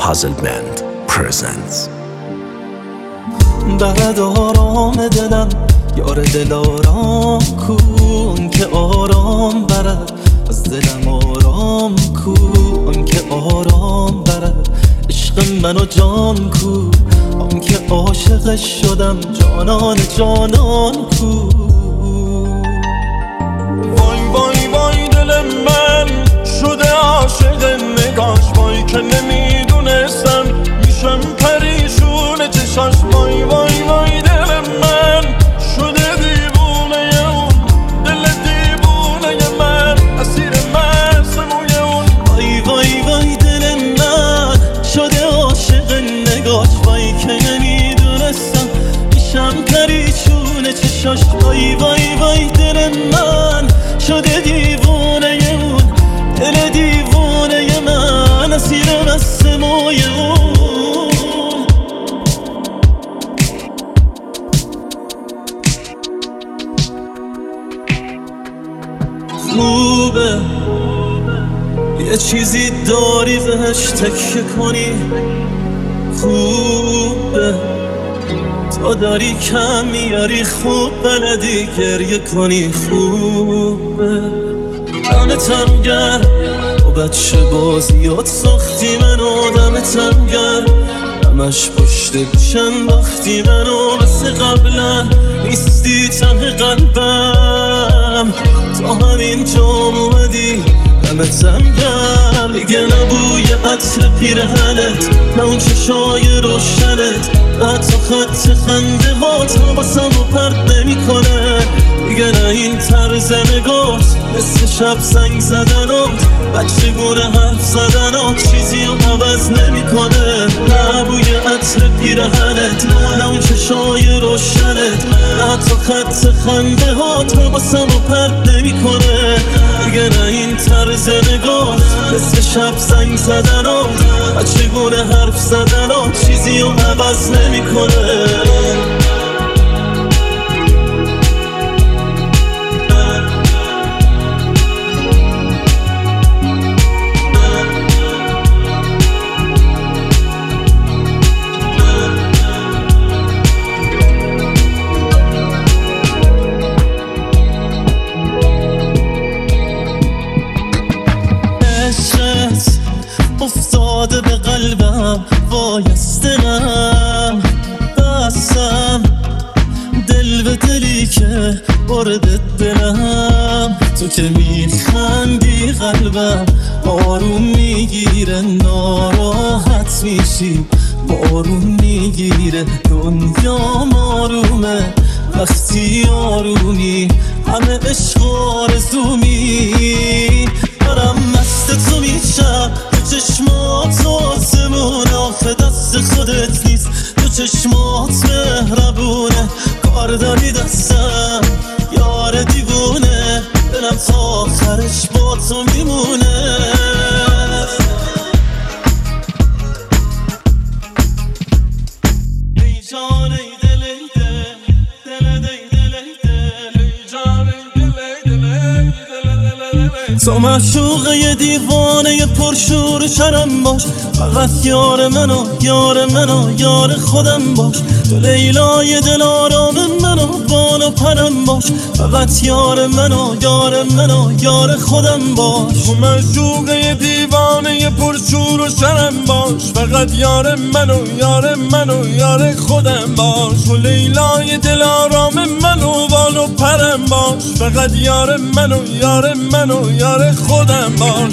Puzzle Band presents. بعد آرام دلم یار دل آرام کن که آرام برد از دلم آرام کن که آرام برد عشق من و جان کو آن که عاشقش شدم جانان جانان کو وای وای وای دل من شده عاشق نگاش وای که نمیدونستم میشم پریشون چشاش وای وای وای دل من شده دیوونه اون دل دیوونه من اسیر مست موی اون وای وای وای دل من شده عاشق نگاش وای که نمیدونستم میشم پریشون چشاش وای وای وای دل من شده دیوونه اون دل دیوونه من اسیر مست موی اون خوبه یه چیزی داری بهش تکیه کنی خوبه تا داری کم میاری خوب بلدی گریه کنی خوبه دمتم گرم و بچه بازیات ساختی منو دمتم گرم همش پشت گوشم باختی منو مثل قبلا نیستی ته قلبم تا همینجا اومدی دمتم گرم دیگه نبوی عطر پیرهنت نه اون چشای روشنت حتی خط خنده هات حواسمو پرت نمیکنه دیگه نه این طرز نگات مثل شب زنگ زدنات بچگونه حرف زدنات چیزی رو عوض نمیکنه نه بوی عطر پیرهنت نه اون چشای روشنت حتی خط خنده هات حواسمو پرت نمیکنه دیگه نه این طرز نگات مثل شب زنگ زدنات بچگونه حرف زدنات چیزی رو عوض نمیکنه افتاده به قلبم وای از دلم بستم دل به دلی که وردت دلم تو که میخندی قلبم آروم میگیره ناراحت میشی بارون میگیره دنیا آرومه وقتی آرومی همه عشق آرزومی دارم مست تو میشم تو چشمات آسمون آخه دست خودت نیست تو چشمات مهربونه کار داری دستم یار دیوونه دلم تا آخرش با تو میمونه ای جان ای دل ای دل دل دل دل ای جان ای دل ای دل تو معشوقه یه دیوانه یه پرشور شرم باش فقط یار منو یار منو یار خودم باش تو لیلای دل آرام منو بال و پرم باش فقط یار منو یار منو یار خودم باش تو معشوقه یه دیوانه یه پرشور و شرم باش فقط یار منو یار منو یار خودم باش تو لیلای دل آرام منو بال و پرم باش فقط یار منو یار منو یار خودم باش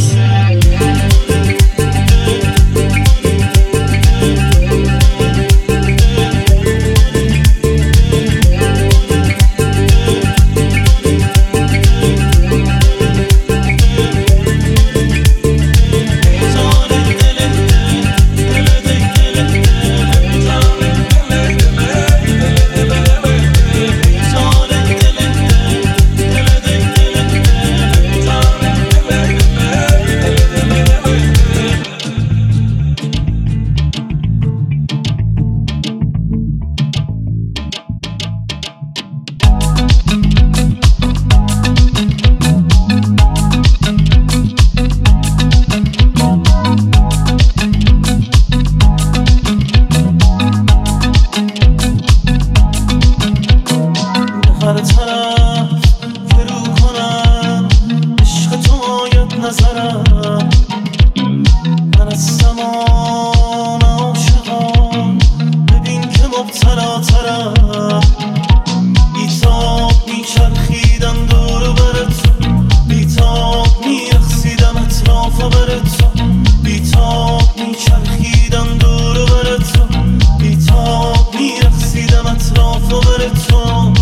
بر تو بیتاب میچرخیدم دور و بر تو بیتاب میرقصیدم اطراف و بر تو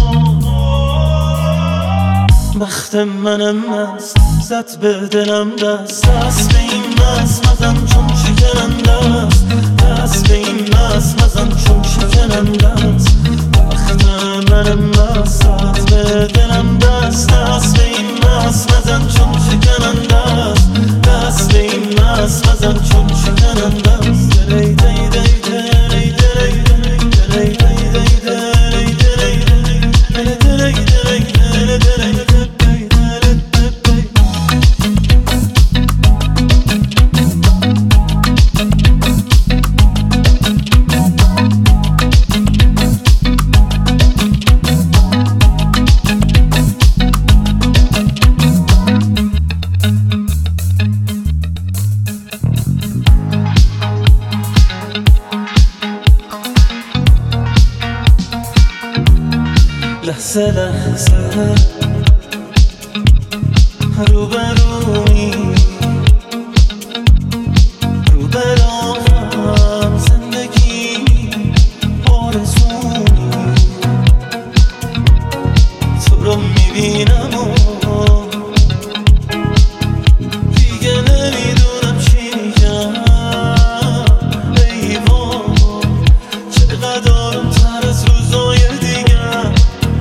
بخت منم مست زد به دلم دست به این مست مزن چون شکننده است دست به این مست مزن چون شکننده است بخت منم مست زد به دلم دست به این مست مزن چون شکننده است دست به این مست مزن چون شکننده است دی دی دی دی دی لحظه لحظه روبرومی روبروم زندگی آرزومی تو رو میبینم و دیگه نمیدونم چی میگم ای وای چقدر آروم‌تر از روزای دیگه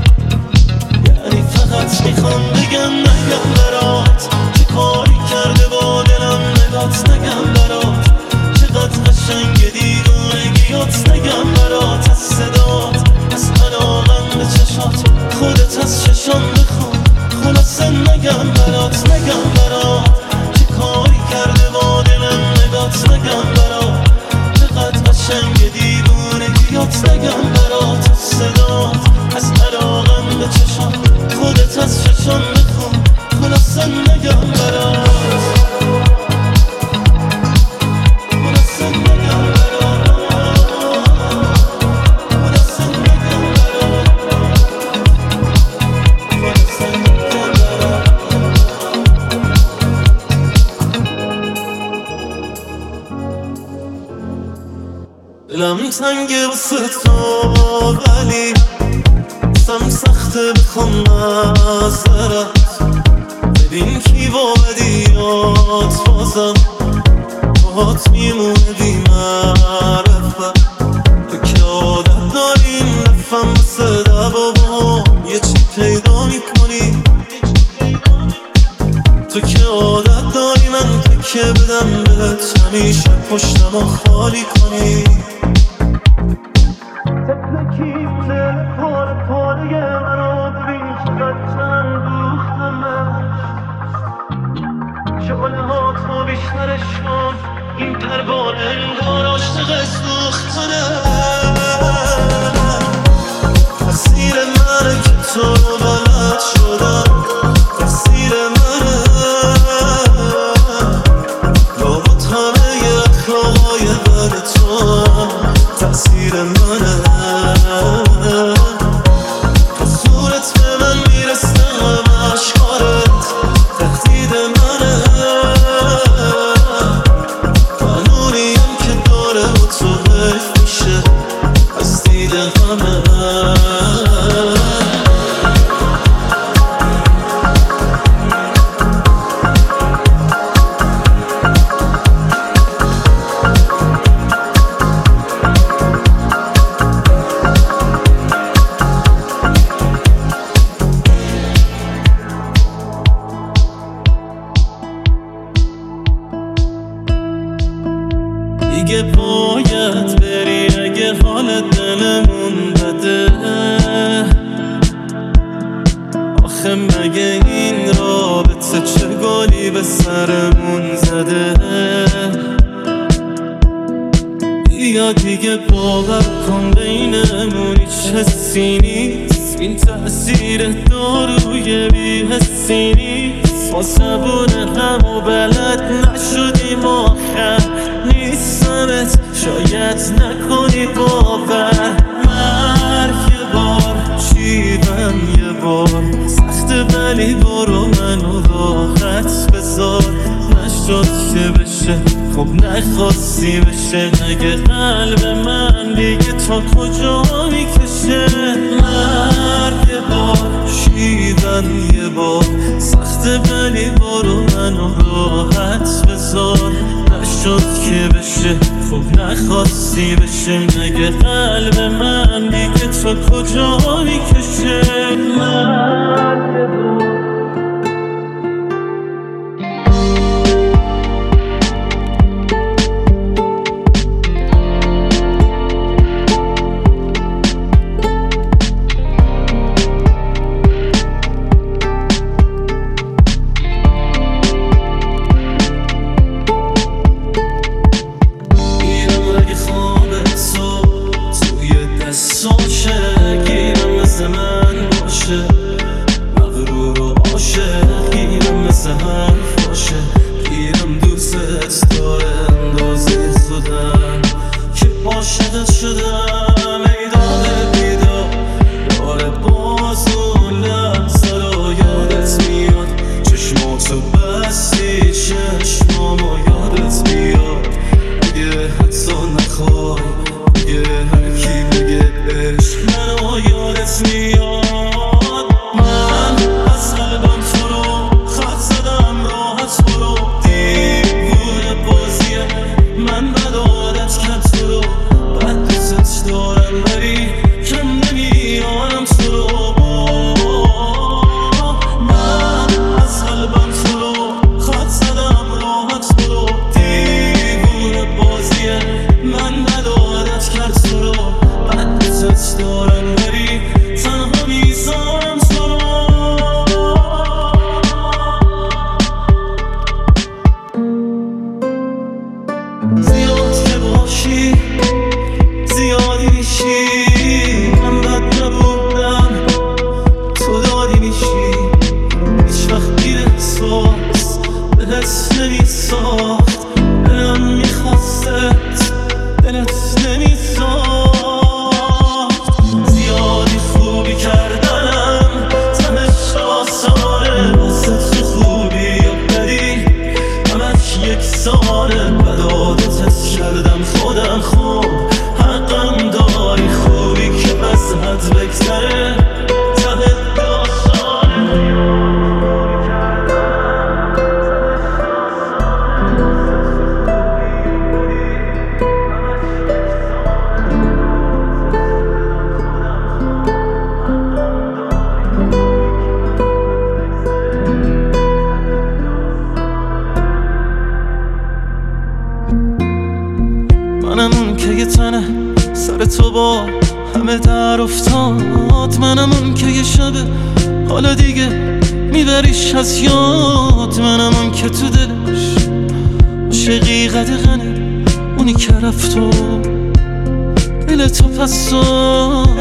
میخوام بگم برات چه کاری کرده با دلم نگات نگم برات چقدر قشنگ دیوونگیات نگم برات از صدات از علاقم به چشات خودت از چشام بخون خلاصه نگم برات چه کاری کرده با دلم نگات نگم برات چقدر قشنگ دیوونگیات نگم برات از صدات از علاقم به چشات خودت از چشم بخون خلاصه نگم برات خلاصه نگم برات خلاصه نگم برات خلاصه نگم برات دلم تنگه واسه تو ولی دستم سخته بخوام نظرت ببین کی با بدیات بازم باهات میمونه بی معرفت تو که عادت داریم نفهم واسه دبابام یه چی پیدا میکنی تو که عادت داری من تکه بدم بهت همیشه پشتمو خالی کنی تکنکی دل پاره منو ببین چقدر چند دوختمش شعله ها تو بیشترش کن این پروانه انگار عاشق سوختنه تقصیر منه که تو رو بلد شدم تقصیر منه لابد همه اخلاقای بد تو تقصیر منه تو صورت به من میرسه همه اشکارت تهدید منه قانونیم که داره و تو حیف میشه از دید همه دیگه باید بری اگه حال دلمون بده آخه مگه این رابطه چه گلی به سرمون زده بیا دیگه باور کن بینمون هیچ حسی نیست این تأثیر داروی بی حسی نیست ما زبون هم و بلد نشدیم آخر نیستمت شاید نکنی باور مرگ یه بار چیدم یه بار سخت ولی برو منو راحت بذار نشد که بشه خب نخواستی بشه. اگه قلب من دیگه تا کجا میکشه. مرگ یه بار شیدن یه بار سخته ولی برو منو راحت بذار. نشد که بشه خب نخواستی بشه. اگه قلب من دیگه تا کجا میکشه. مرگ یه بار مغرور و عاشق گیرم مثل حرف باشه. گیرم دوست داره اندازه خودم که عاشقت شدم. ای داده بیدار داره باز اون لحظه رو یادت میاد. چشماتو بستی چشمامو یادت بیاد. اگه حتی نخوای اگه هر کی بگه عشق منو یادت میاد. منم اون که یه تنه سر تو با همه در افتاد. منم اون که یه شبه حالا دیگه میبریش از یاد. منم اون که تو دلش عاشقی قدغنه اونی که رفت و دل تو پس داد.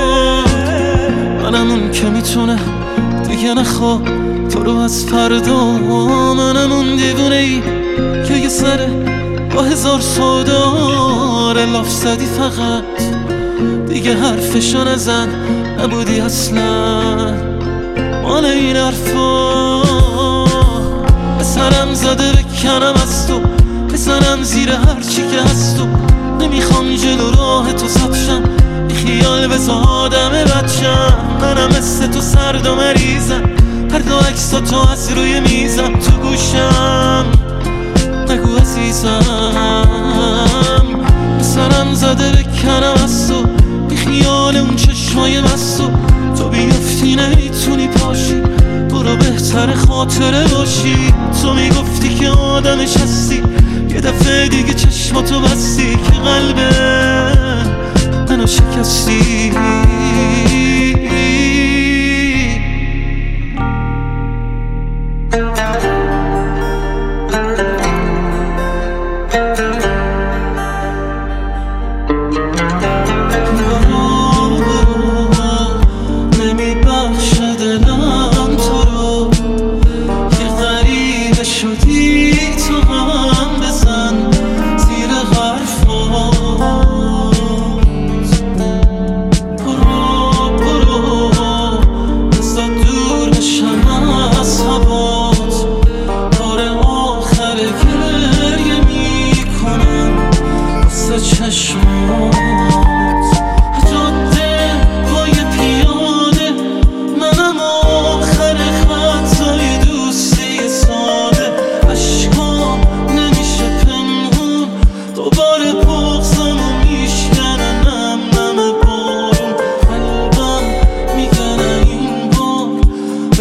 منم اون که میتونه دیگه نخواد تو رو از فردا. منم اون دیوونه ای که یه سره با هزار سوداره لاف زدی فقط دیگه حرفشو نزن. نبودی اصلا مال این حرفا. به سرم زده بکنم از تو بزنم زیر هرچی که هست. و نمیخوام جلو راه تو سبشم بی خیال بزا آدم بچم. منم مثل تو سرد و مریضم هر دو عکسا تو از روی میزم تو گوشم. نگو عزیزم به سرم زده بکنم از تو بی خیال اون چشمای مستو. تو بیفتی نمیتونی پاشی برو بهتر خاطره باشی. تو میگفتی که آدمش هستی یه دفعه دیگه چشماتو بستی که قلبه منو شکستی.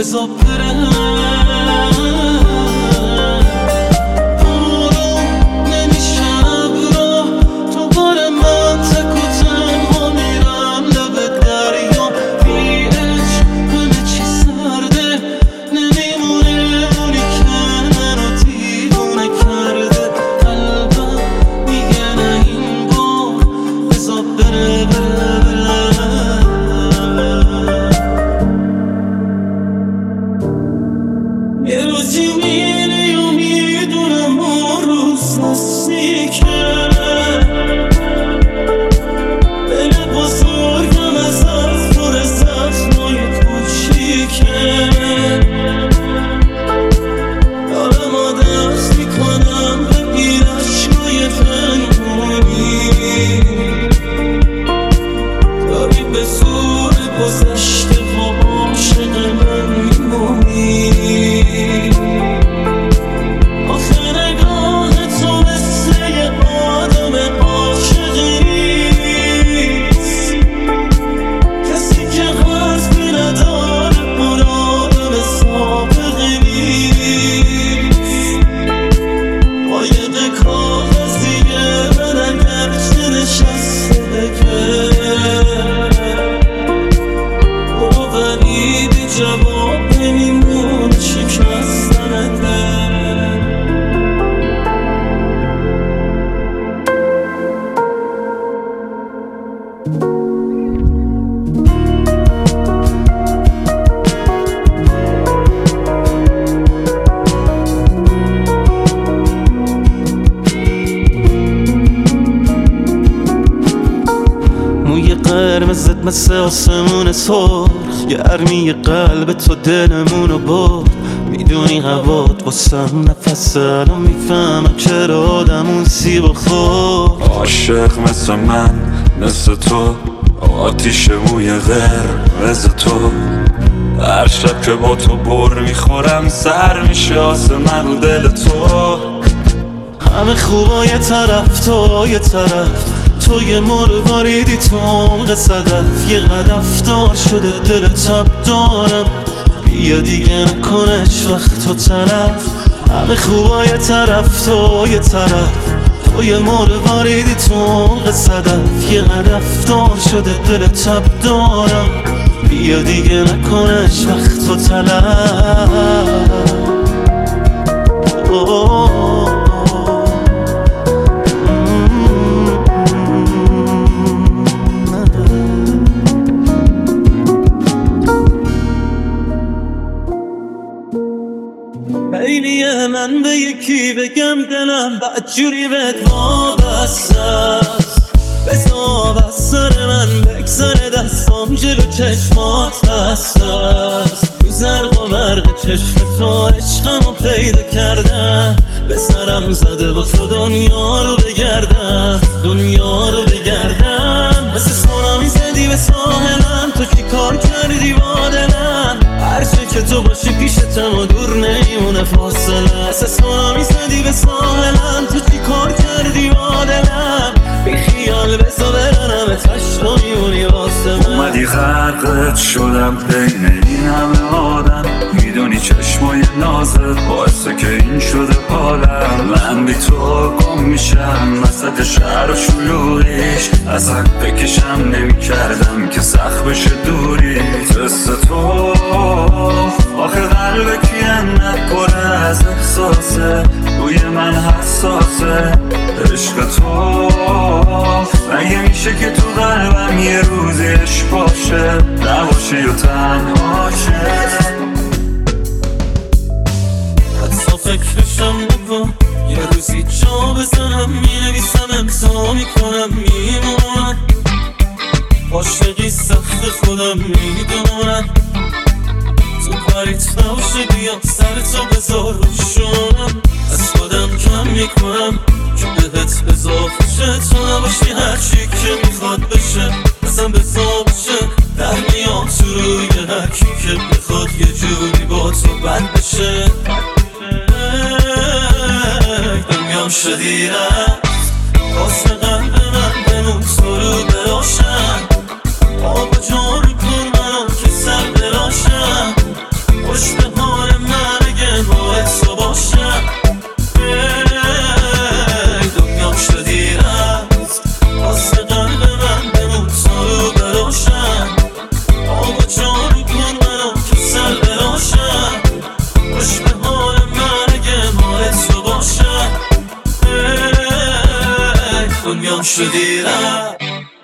بذار بره قرمزت مثل آسمون سرخ گرمی قلب تو دلمونو برد میدونی هوات واسم نفسه الان میفهمم چرا آدم اون سیب خورد عاشق مثل من مثل تو آتیش موی قرمز تو هر شب که با تو بر میخورم سر میشه آسمون رو دل تو همه خوبا یه طرف تو یه طرف تو یه مرواریدی تو عمق صدف یه قدف دار شده دل تب دارم بیا دیگه نکنش وقت تو طرف همه خوبا یه طرف تو یه طرف تو یه مرواریدی تو عمق صدف یه قدف دار شده دل تب دارم بیا دیگه نکنش وقت تو طرف خیلیه من به یکی بگم دلم بدجوری بهت وابسته است بذار از سر من بگذره دستام جلو چشمات هسته است تو زرق و برق چشم تو عشقمو پیدا کردم به سرم زده با تو دنیا رو بگردم دنیا رو بگردم مثل سونامی زدی به ساحلم تو چی کار کردی با دلم هرچه که تو باشی پیشتم و دور نمیمونه فاصله مثل سونامی زدی به ساحلم تو چی کار کردی با دلم بی خیال بسا برنم تشت و میمونی واسه من اومدی غرقت شدم بین این همه آدم میدونی چشمای نازت باعثه که این شده حالم من بی تو گم میشم وسط شهر و شلوغیش اصلا بکشم نمی کردم که سخت بشه دوری دست تو آخه قلب کینت پر از احساسه روی من حساسه عشق تو مگه میشه که تو قلبم یه روزی عشق باشه نباشه یا تنها شه حتی فکرشم نکن یه روزی جا بزنم مینویسم امضا میکنم میمونم عاشقی سخت خودم میدونم تو کاریت نباشه بیام سر تو بذار روشونم از خودم کم میکنم که بهت اضافه شه تو نباشی هرچی که میخواد بشه اصلا بذار بشه در میام تو روی هرکی که بخواد یه جوری با تو بند بشه دنیام شدی رفت واسه قلب من بمون تو رو براشم آب جان کن منم که سر براشم خوش دنیام شدی رفت.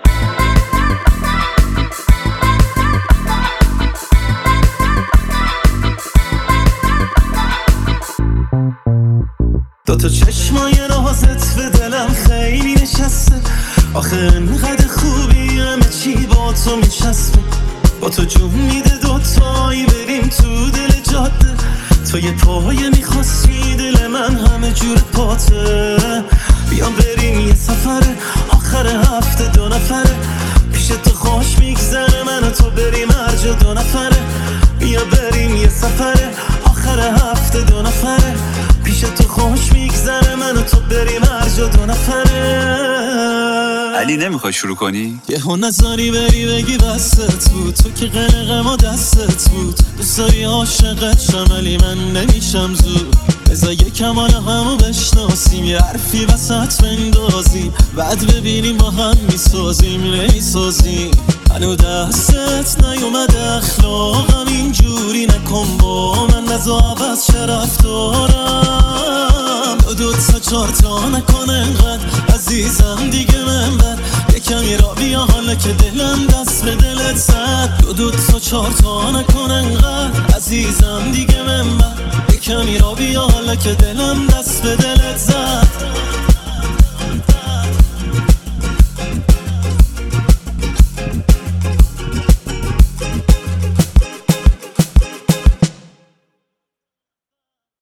دوتا چشمای رازت به دلم خیلی نشسته، آخه انقدر خوبی همه چی با تو میچسبه. با تو جون میده دوتایی بریم تو دل جاده، تو یه پایه میخواستی دل من همه جور پاته. بیام بریم یه سفره آخر هفته 2 نفره، پیش تو خوش میگذره من و تو بریم هر جا 2 نفره. بیا بریم یه سفره آخر هفته 2 نفره، پیش تو خوش میگذره من و تو بریم هر جا 2 نفره. علی نمیخوای شروع کنی؟ یهو نظری بری بگی بستت بود، تو که قلقم و دستت بود. دوست داری عاشقت شم ولی من نمیشم زود. بذار یکم حالا همو بشناسیم، یه حرفی وسط بندازیم، بعد ببینیم با هم میسازیم نمیسازیم. هنو دستت نیومد اخلاقم اینجوری نکن با من، نزا عوض چه رفتارم. 2 تا 4 تا نکن انقدر عزیزم دیگه من بر، یکمی را بیا حالا که دلم دست به دلت زد. 2 تا 4 تا نکن انقدر عزیزم دیگه من بر، یکمی را بیا حالا که دلم